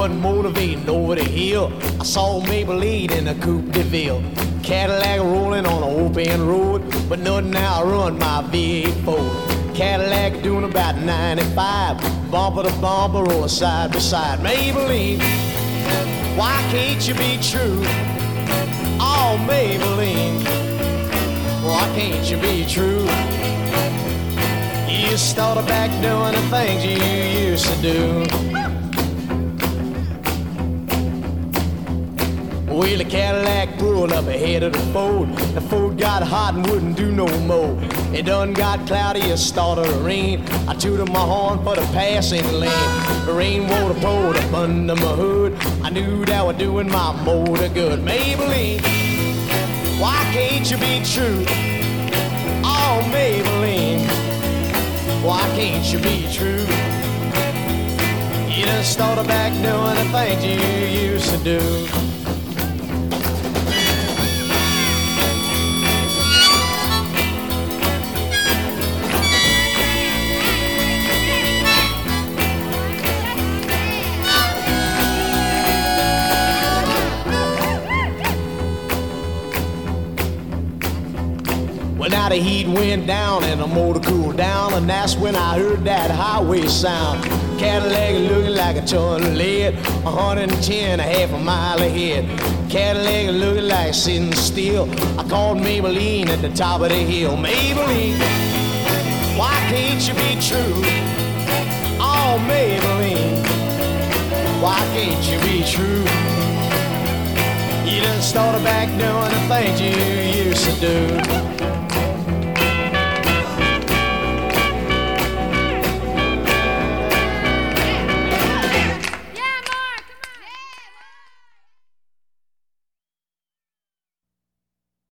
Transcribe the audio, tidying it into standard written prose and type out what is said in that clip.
wasn't motivating over the hill. I saw Maybelline in a Coupe de Ville. Cadillac rolling on an open road, but nothing now run my V8 Ford. Cadillac doing about 95, bumper to bumper, rolling side by side. Maybelline, why can't you be true? Oh, Maybelline, why can't you be true? You started back doing the things you used to do. Well, the Cadillac pulled up ahead of the Ford. The Ford got hot and wouldn't do no more. It done got cloudy, it started to rain. I tooted my horn for the passing lane. The rainwater poured up under my hood. I knew that was doing my motor good. Maybelline, why can't you be true? Oh, Maybelline, why can't you be true? You done started back doing the things you used to do. Well, now the heat went down and the motor cooled down, and that's when I heard that highway sound. Cadillac looking like a ton of lead, 110, a half a mile ahead. Cadillac looking like sitting still. I called Maybelline at the top of the hill. Maybelline, why can't you be true? Oh, Maybelline, why can't you be true? You done started back doing the things you used to do.